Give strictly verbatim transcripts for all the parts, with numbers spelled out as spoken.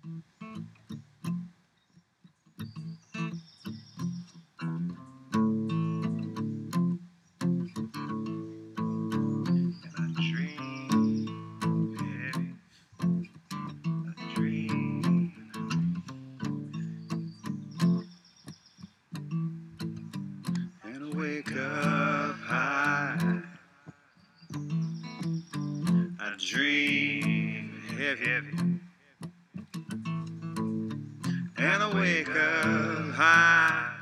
And I wake up high. I dream heavy. And I wake up high.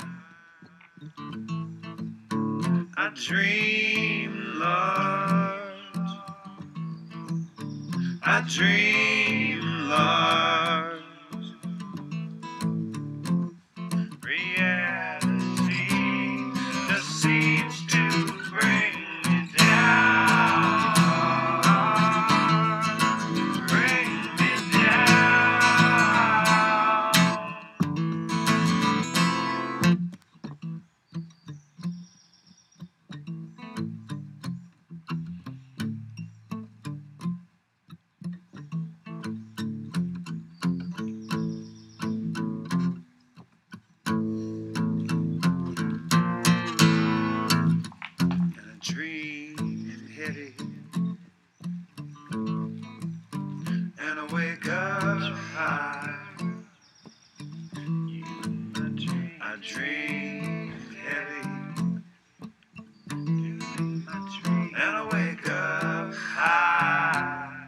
I dream large. I dream large. Reality just seems to bring me down. Bring me down. Dream heavy, and I wake up high. I dream heavy, and I wake up high.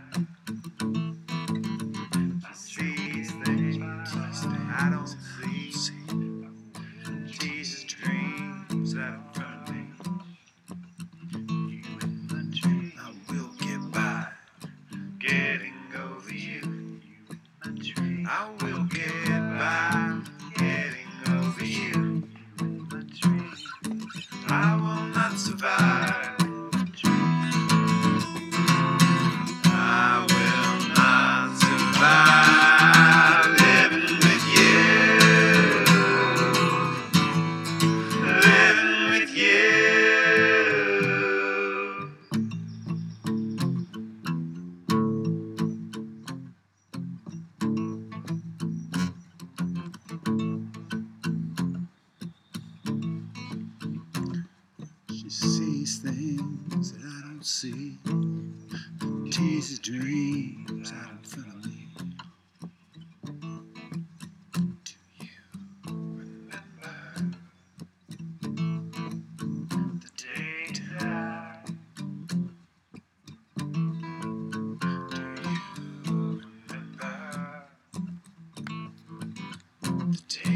I see things I don't see. Jesus dreams that are front of me. I will get by, getting over you. I will get by, getting over you. I will not survive. I will not survive living with you. Living with you. She sees things that I don't see. Teases dreams out in front of me. Do you remember the day that? Do you remember the day?